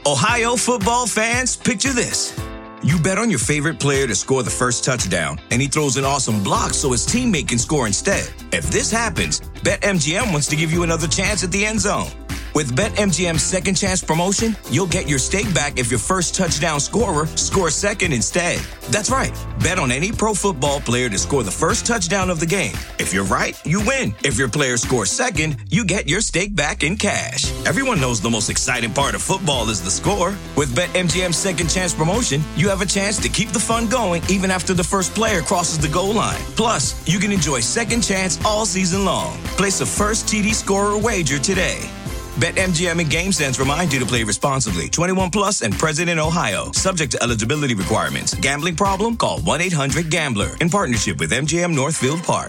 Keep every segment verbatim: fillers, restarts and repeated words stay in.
Ohio football fans, picture this. You bet on your favorite player to score the first touchdown, and he throws an awesome block so his teammate can score instead. If this happens, BetMGM wants to give you another chance at the end zone. With BetMGM's Second Chance promotion, you'll get your stake back if your first touchdown scorer scores second instead. That's right. Bet on any pro football player to score the first touchdown of the game. If you're right, you win. If your player scores second, you get your stake back in cash. Everyone knows the most exciting part of football is the score. With BetMGM's Second Chance promotion, you have a chance to keep the fun going even after the first player crosses the goal line. Plus, you can enjoy Second Chance all season long. Place a first T D scorer wager today. BetMGM and GameSense remind you to play responsibly. twenty-one plus and present in Ohio. Subject to eligibility requirements. Gambling problem? Call one eight hundred gambler. In partnership with M G M Northfield Park.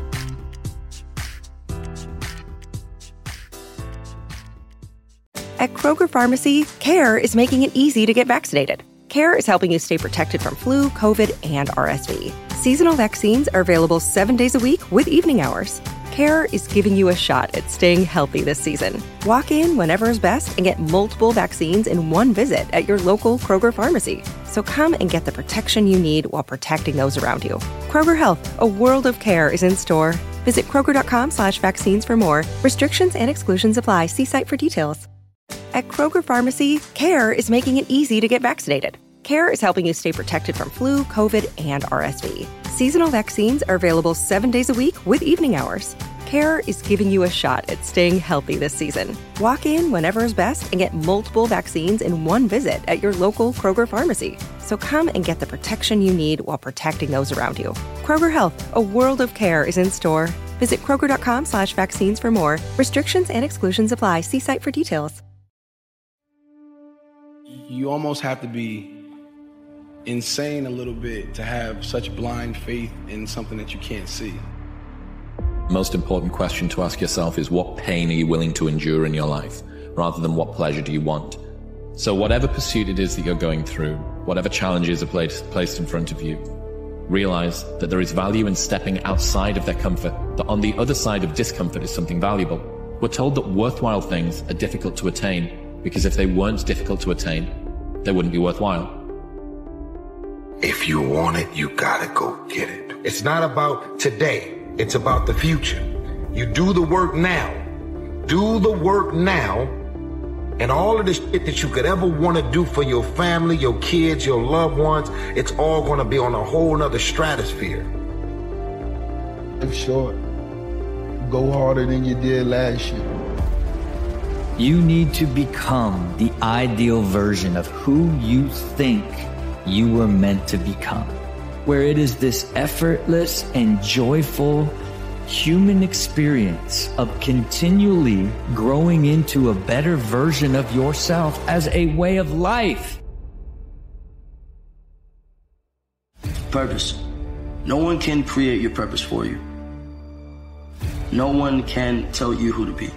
At Kroger Pharmacy, CARE is making it easy to get vaccinated. CARE is helping you stay protected from flu, COVID, and R S V. Seasonal vaccines are available seven days a week with evening hours. CARE is giving you a shot at staying healthy this season. Walk in whenever is best and get multiple vaccines in one visit at your local Kroger pharmacy. So come and get the protection you need while protecting those around you. Kroger Health, a world of care is in store. Visit Kroger.com slash vaccines for more. Restrictions and exclusions apply. See site for details. At Kroger Pharmacy, CARE is making it easy to get vaccinated. CARE is helping you stay protected from flu, COVID, and R S V. Seasonal vaccines are available seven days a week with evening hours. CARE is giving you a shot at staying healthy this season. Walk in whenever is best and get multiple vaccines in one visit at your local Kroger pharmacy. So come and get the protection you need while protecting those around you. Kroger Health, a world of care is in store. Visit Kroger.com slash vaccines for more. Restrictions and exclusions apply. See site for details. You almost have to be insane a little bit to have such blind faith in something that you can't see. Most important question to ask yourself is, what pain are you willing to endure in your life, rather than what pleasure do you want? So whatever pursuit it is that you're going through, whatever challenges are placed, placed in front of you, realize that there is value in stepping outside of their comfort, that on the other side of discomfort is something valuable. We're told that worthwhile things are difficult to attain, because if they weren't difficult to attain, they wouldn't be worthwhile. If you want it, you gotta go get it. It's not about today. It's about the future. You do the work now. Do the work now, and all of the shit that you could ever want to do for your family, your kids, your loved ones, it's all going to be on a whole nother stratosphere. It's short. Go harder than you did last year. You need to become the ideal version of who you think you were meant to become, where it is this effortless and joyful human experience of continually growing into a better version of yourself as a way of life. Purpose. No one can create your purpose for you. No one can tell you who to be.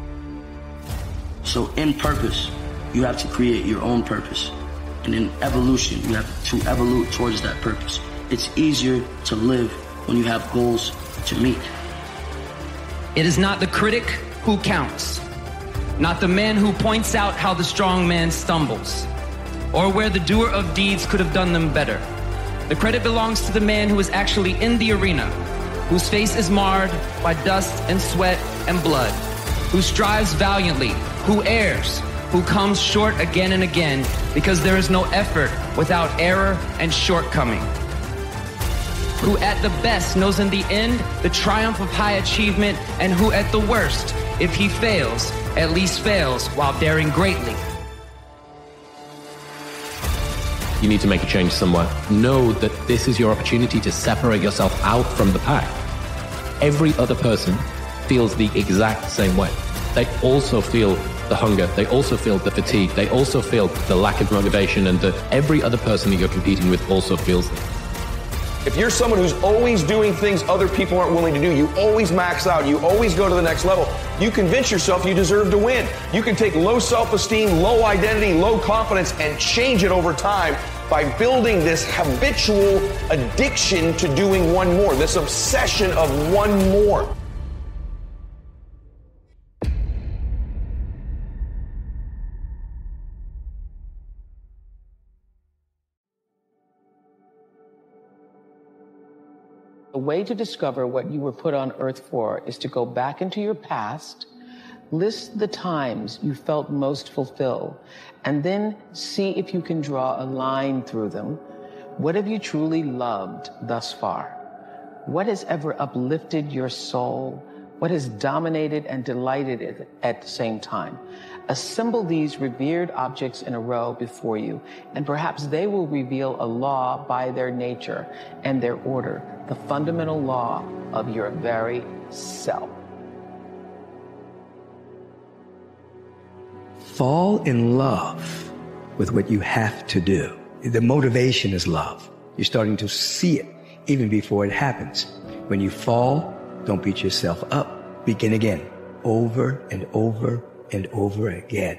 So in purpose, you have to create your own purpose. And in evolution, you have to evolve towards that purpose. It's easier to live when you have goals to meet. It is not the critic who counts, not the man who points out how the strong man stumbles, or where the doer of deeds could have done them better. The credit belongs to the man who is actually in the arena, whose face is marred by dust and sweat and blood, who strives valiantly, who errs, who comes short again and again, because there is no effort without error and shortcoming, who at the best knows in the end the triumph of high achievement, and who at the worst, if he fails, at least fails while daring greatly. You need to make a change somewhere. Know that this is your opportunity to separate yourself out from the pack. Every other person feels the exact same way. They also feel the hunger, they also feel the fatigue, they also feel the lack of motivation, and that every other person that you're competing with also feels them. If you're someone who's always doing things other people aren't willing to do, you always max out, you always go to the next level, you convince yourself you deserve to win. You can take low self-esteem, low identity, low confidence, and change it over time by building this habitual addiction to doing one more, this obsession of one more. way to discover what you were put on earth for is to go back into your past, list the times you felt most fulfilled, and then see if you can draw a line through them. What have you truly loved thus far? What has ever uplifted your soul? What has dominated and delighted it at the same time? Assemble these revered objects in a row before you, and perhaps they will reveal a law by their nature and their order, the fundamental law of your very self. Fall in love with what you have to do. The motivation is love. You're starting to see it even before it happens. When you fall, don't beat yourself up. Begin again, over and over and over again.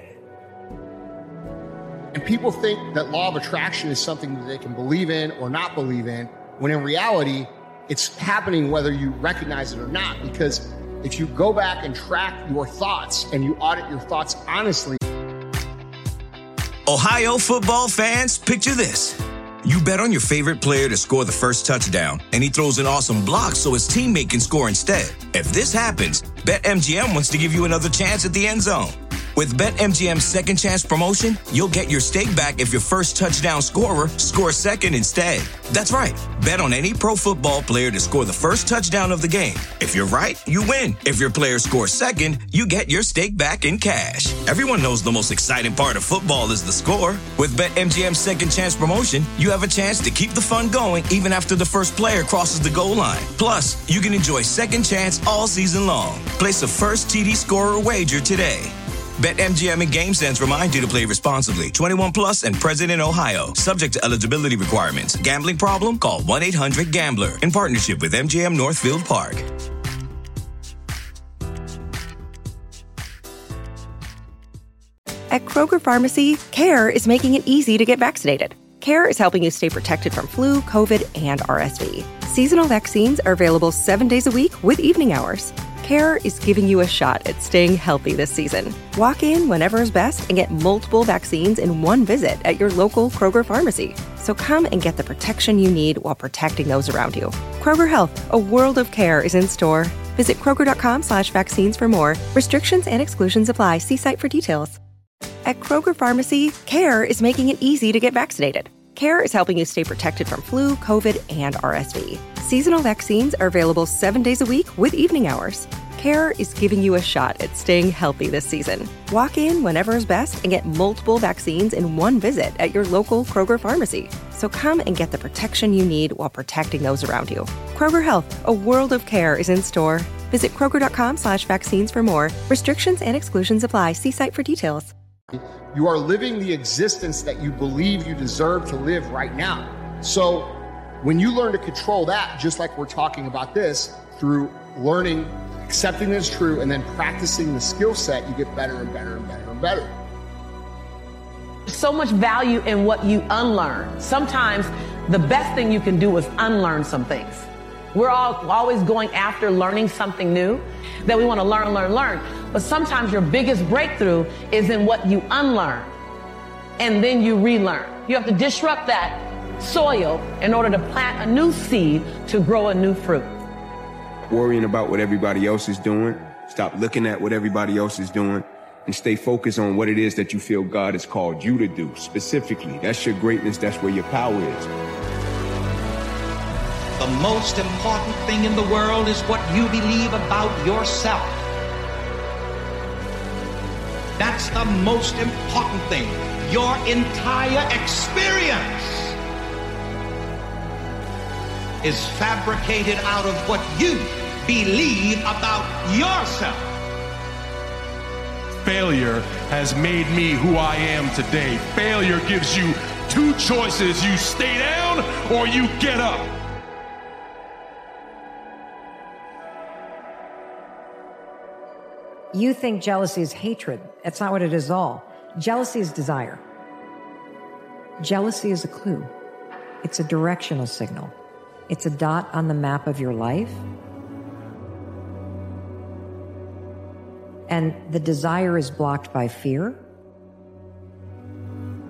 And people think that law of attraction is something that they can believe in or not believe in, when in reality, it's happening whether you recognize it or not. Because if you go back and track your thoughts and you audit your thoughts honestly. Ohio football fans, picture this. You bet on your favorite player to score the first touchdown, and he throws an awesome block so his teammate can score instead. If this happens, BetMGM wants to give you another chance at the end zone. With BetMGM's second chance promotion, you'll get your stake back if your first touchdown scorer scores second instead. That's right. Bet on any pro football player to score the first touchdown of the game. If you're right, you win. If your player scores second, you get your stake back in cash. Everyone knows the most exciting part of football is the score. With BetMGM's second chance promotion, you have a chance to keep the fun going even after the first player crosses the goal line. Plus, you can enjoy second chance all season long. Place a first T D scorer wager today. BetMGM and GameSense remind you to play responsibly. twenty-one plus and present in Ohio. Subject to eligibility requirements. Gambling problem? Call one eight hundred gambler. In partnership with M G M Northfield Park. At Kroger Pharmacy, CARE is making it easy to get vaccinated. CARE is helping you stay protected from flu, COVID, and R S V. Seasonal vaccines are available seven days a week with evening hours. CARE is giving you a shot at staying healthy this season. Walk in whenever is best and get multiple vaccines in one visit at your local Kroger pharmacy. So come and get the protection you need while protecting those around you. Kroger Health, a world of care is in store. Visit Kroger.com slash vaccines for more. Restrictions and exclusions apply. See site for details. At Kroger Pharmacy, CARE is making it easy to get vaccinated. CARE is helping you stay protected from flu, COVID, and R S V. Seasonal vaccines are available seven days a week with evening hours. CARE is giving you a shot at staying healthy this season. Walk in whenever is best and get multiple vaccines in one visit at your local Kroger pharmacy. So come and get the protection you need while protecting those around you. Kroger Health, a world of care is in store. Visit Kroger.com slash vaccines for more. Restrictions and exclusions apply. See site for details. You are living the existence that you believe you deserve to live right now. So when you learn to control that, just like we're talking about this, through learning, accepting that it's true, and then practicing the skill set, you get better and better and better and better. So much value in what you unlearn. Sometimes the best thing you can do is unlearn some things. We're all always going after learning something new that we want to learn, learn, learn. But sometimes your biggest breakthrough is in what you unlearn and then you relearn. You have to disrupt that soil in order to plant a new seed to grow a new fruit. Worrying about what everybody else is doing. Stop looking at what everybody else is doing and stay focused on what it is that you feel God has called you to do specifically. That's your greatness. That's where your power is. The most important thing in the world is what you believe about yourself. That's the most important thing. Your entire experience is fabricated out of what you believe about yourself. Failure has made me who I am today. Failure gives you two choices. You stay down or you get up. You think jealousy is hatred. That's not what it is at all. Jealousy is desire. Jealousy is a clue. It's a directional signal. It's a dot on the map of your life. And the desire is blocked by fear,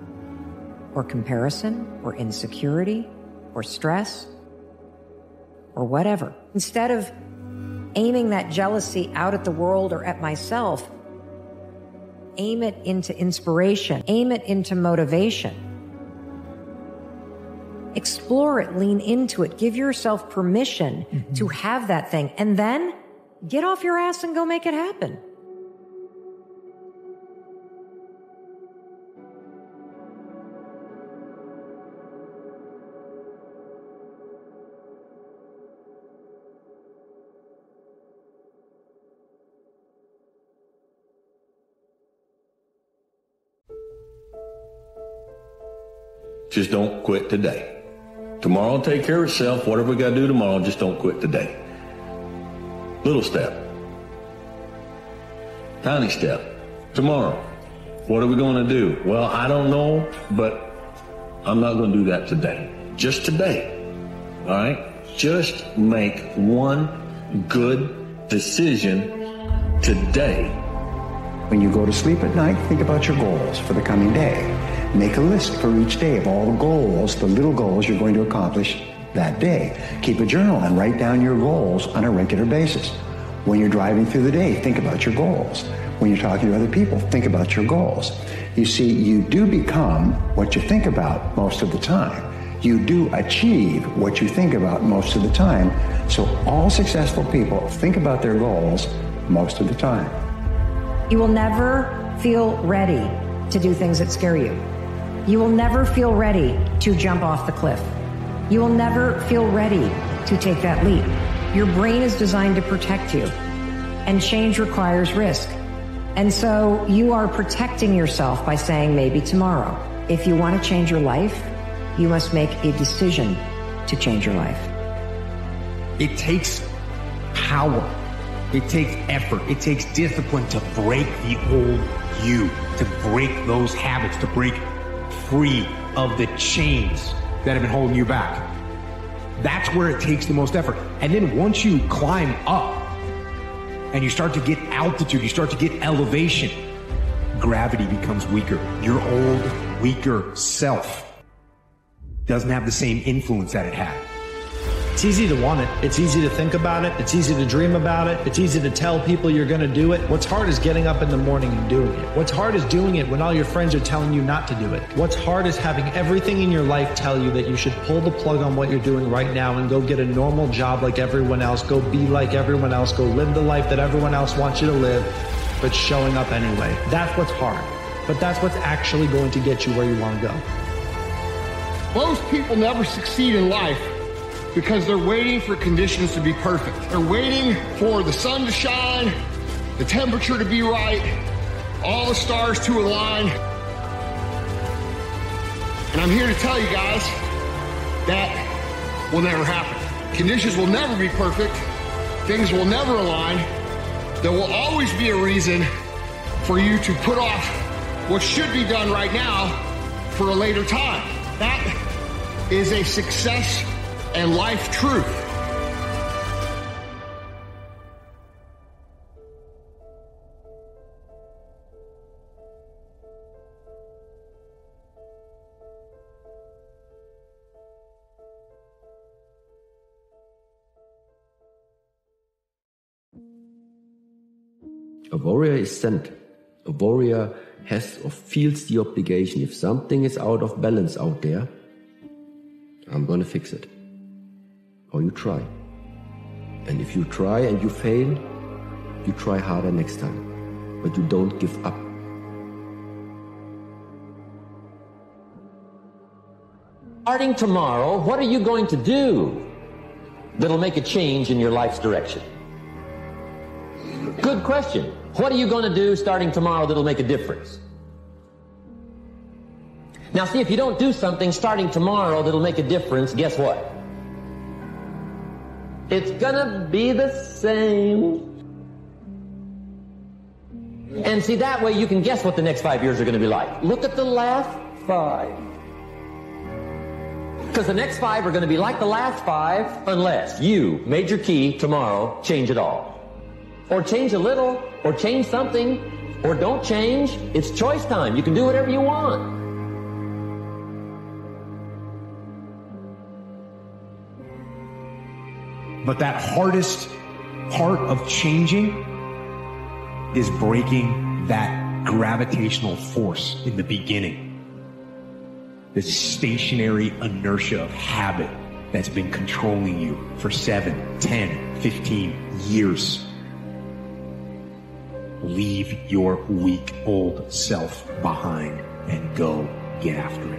or comparison, or insecurity, or stress. or whatever. Instead of aiming that jealousy out at the world or at myself, aim it into inspiration, aim it into motivation. Explore it, lean into it, give yourself permission mm-hmm. to have that thing, and then get off your ass and go make it happen. Just don't quit today. Tomorrow will take care of itself. Whatever we got to do tomorrow, just don't quit today. Little step. Tiny step. Tomorrow. What are we going to do? Well, I don't know, but I'm not going to do that today. Just today. All right? Just make one good decision today. When you go to sleep at night, think about your goals for the coming day. Make a list for each day of all the goals, the little goals you're going to accomplish that day. Keep a journal and write down your goals on a regular basis. When you're driving through the day, think about your goals. When you're talking to other people, think about your goals. You see, you do become what you think about most of the time. You do achieve what you think about most of the time. So all successful people think about their goals most of the time. You will never feel ready to do things that scare you. You will never feel ready to jump off the cliff. You will never feel ready to take that leap. Your brain is designed to protect you, and change requires risk. And so you are protecting yourself by saying maybe tomorrow. If you want to change your life, you must make a decision to change your life. It takes power. It takes effort. It takes discipline to break the old you, to break those habits, to break free of the chains that have been holding you back. That's where it takes the most effort. And then once you climb up and you start to get altitude, you start to get elevation, gravity becomes weaker. Your old, weaker self doesn't have the same influence that it had. It's easy to want it. It's easy to think about it. It's easy to dream about it. It's easy to tell people you're going to do it. What's hard is getting up in the morning and doing it. What's hard is doing it when all your friends are telling you not to do it. What's hard is having everything in your life tell you that you should pull the plug on what you're doing right now and go get a normal job like everyone else. Go be like everyone else. Go live the life that everyone else wants you to live, but showing up anyway. That's what's hard. But that's what's actually going to get you where you want to go. Most people never succeed in life because they're waiting for conditions to be perfect. They're waiting for the sun to shine, the temperature to be right, all the stars to align. And I'm here to tell you guys that will never happen. Conditions will never be perfect. Things will never align. There will always be a reason for you to put off what should be done right now for a later time. That is a success and life truth. A warrior is sent. A warrior has or feels the obligation. If something is out of balance out there, I'm gonna fix it. Or you try. And if you try and you fail, you try harder next time. But you don't give up. Starting tomorrow, what are you going to do that'll make a change in your life's direction? Good question. What are you going to do starting tomorrow that'll make a difference? Now see, if you don't do something starting tomorrow that'll make a difference, guess what? It's gonna be the same. And see, that way you can guess what the next five years are gonna be like. Look at the last five. Because the next five are gonna be like the last five unless you, major key, tomorrow, change it all. Or change a little, or change something, or don't change. It's choice time. You can do whatever you want. But that hardest part of changing is breaking that gravitational force in the beginning. This stationary inertia of habit that's been controlling you for seven, ten, fifteen years. Leave your weak old self behind and go get after it.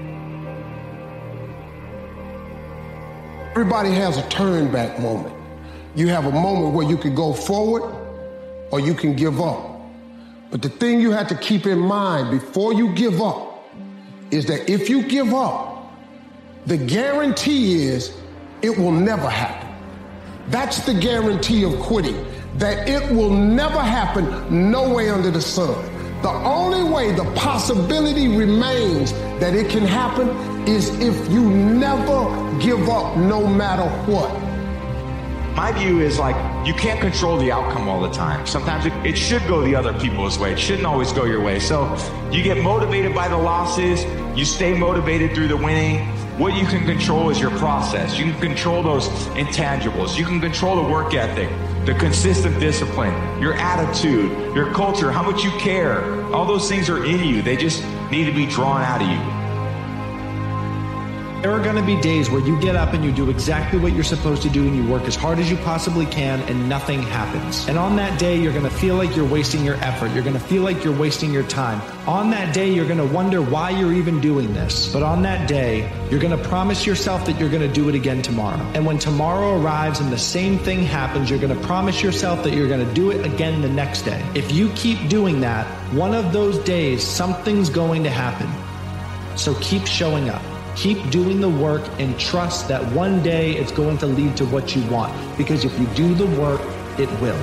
Everybody has a turn back moment. You have a moment where you can go forward or you can give up. But the thing you have to keep in mind before you give up is that if you give up, the guarantee is it will never happen. That's the guarantee of quitting, that it will never happen no way under the sun. The only way the possibility remains that it can happen is if you never give up no matter what. My view is like, you can't control the outcome all the time. Sometimes it, it should go the other people's way. It shouldn't always go your way. So you get motivated by the losses. You stay motivated through the winning. What you can control is your process. You can control those intangibles. You can control the work ethic, the consistent discipline, your attitude, your culture, how much you care. All those things are in you. They just need to be drawn out of you. There are going to be days where you get up and you do exactly what you're supposed to do and you work as hard as you possibly can and nothing happens. And on that day, you're going to feel like you're wasting your effort. You're going to feel like you're wasting your time. On that day, you're going to wonder why you're even doing this. But on that day, you're going to promise yourself that you're going to do it again tomorrow. And when tomorrow arrives and the same thing happens, you're going to promise yourself that you're going to do it again the next day. If you keep doing that, one of those days, something's going to happen. So keep showing up. Keep doing the work and trust that one day it's going to lead to what you want. Because if you do the work, it will.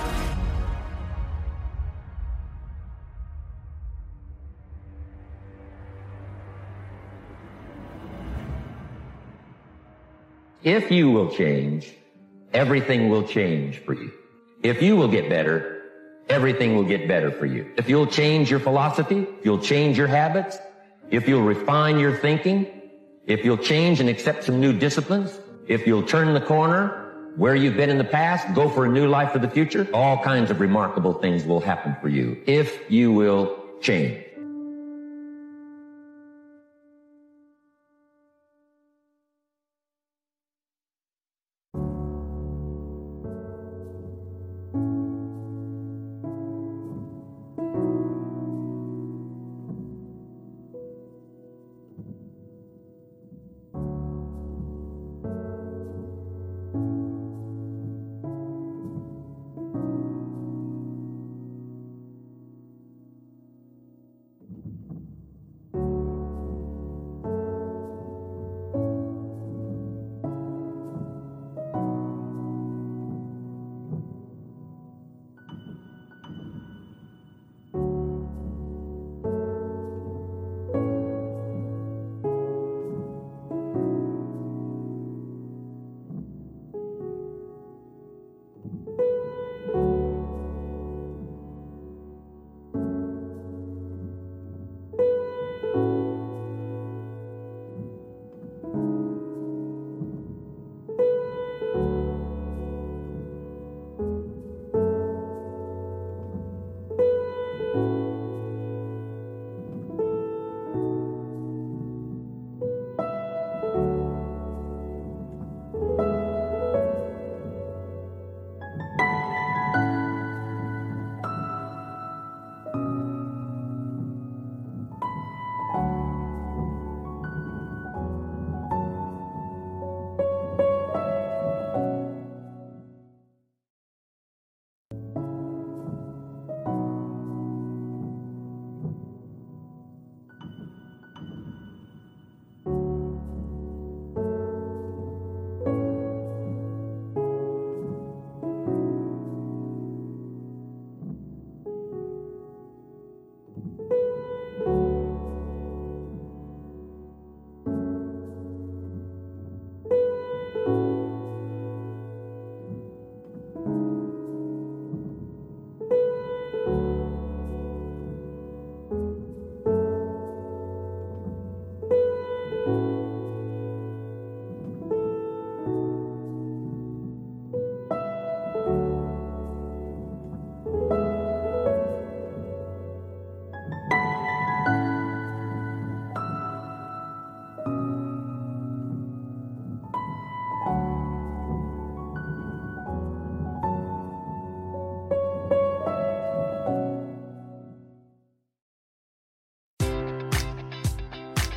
If you will change, everything will change for you. If you will get better, everything will get better for you. If you'll change your philosophy, if you'll change your habits, if you'll refine your thinking, if you'll change and accept some new disciplines, if you'll turn the corner where you've been in the past, go for a new life for the future, all kinds of remarkable things will happen for you if you will change.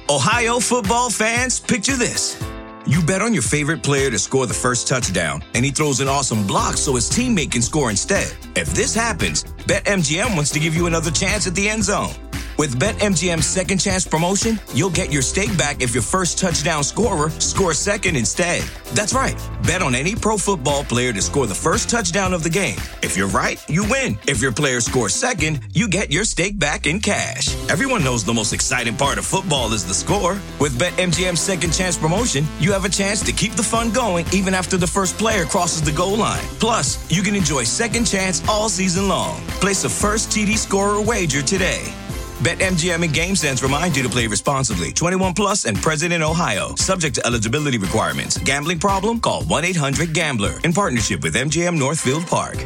Ohio football fans, picture this. You bet on your favorite player to score the first touchdown, and he throws an awesome block so his teammate can score instead. If this happens, BetMGM wants to give you another chance at the end zone. With BetMGM's second chance promotion, you'll get your stake back if your first touchdown scorer scores second instead. That's right. Bet on any pro football player to score the first touchdown of the game. If you're right, you win. If your player scores second, you get your stake back in cash. Everyone knows the most exciting part of football is the score. With BetMGM's second chance promotion, you have a chance to keep the fun going even after the first player crosses the goal line. Plus, you can enjoy second chance all season long. Place a first T D scorer wager today. BetMGM and GameSense remind you to play responsibly. twenty-one plus and present in Ohio. Subject to eligibility requirements. Gambling problem? Call one eight hundred gambler. In partnership with M G M Northfield Park.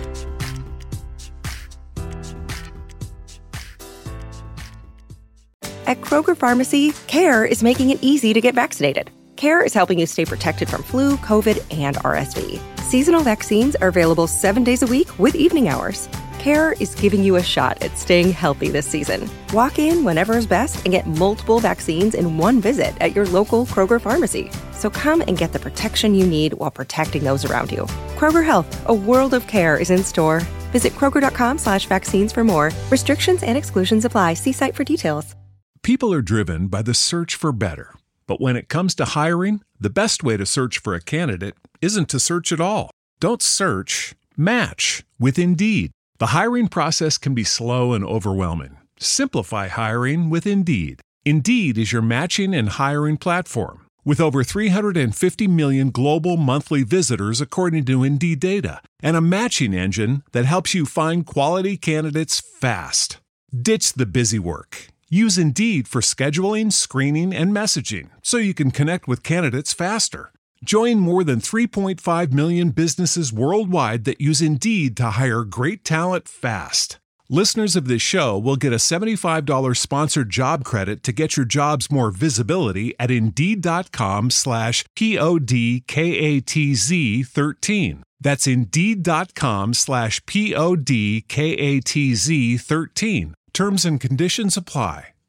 At Kroger Pharmacy, CARE is making it easy to get vaccinated. CARE is helping you stay protected from flu, COVID, and R S V. Seasonal vaccines are available seven days a week with evening hours. CARE is giving you a shot at staying healthy this season. Walk in whenever is best and get multiple vaccines in one visit at your local Kroger pharmacy. So come and get the protection you need while protecting those around you. Kroger Health, a world of care, is in store. Visit Kroger.com slash vaccines for more. Restrictions and exclusions apply. See site for details. People are driven by the search for better. But when it comes to hiring, the best way to search for a candidate isn't to search at all. Don't search, match with Indeed. The hiring process can be slow and overwhelming. Simplify hiring with Indeed. Indeed is your matching and hiring platform. With over three hundred fifty million global monthly visitors according to Indeed data, and a matching engine that helps you find quality candidates fast. Ditch the busy work. Use Indeed for scheduling, screening, and messaging so you can connect with candidates faster. Join more than three point five million businesses worldwide that use Indeed to hire great talent fast. Listeners of this show will get a seventy-five dollars sponsored job credit to get your jobs more visibility at Indeed.com slash P-O-D-K-A-T-Z 13. That's Indeed.com slash P-O-D-K-A-T-Z 13. Terms and conditions apply.